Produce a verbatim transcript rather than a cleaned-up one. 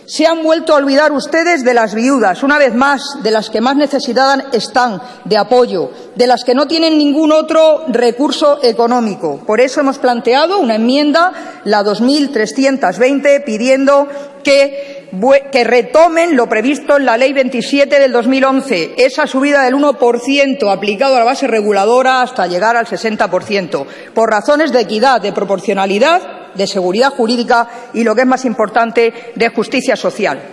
Se han vuelto a olvidar ustedes de las viudas, una vez más, de las que más necesitadas están de apoyo, de las que no tienen ningún otro recurso económico. Por eso hemos planteado una enmienda, la dos mil trescientos veinte, pidiendo que, que retomen lo previsto en la Ley veintisiete del dos mil once, esa subida del uno por ciento aplicado a la base reguladora hasta llegar al sesenta por ciento, por razones de equidad, de proporcionalidad, de seguridad jurídica y, lo que es más importante, de justicia social.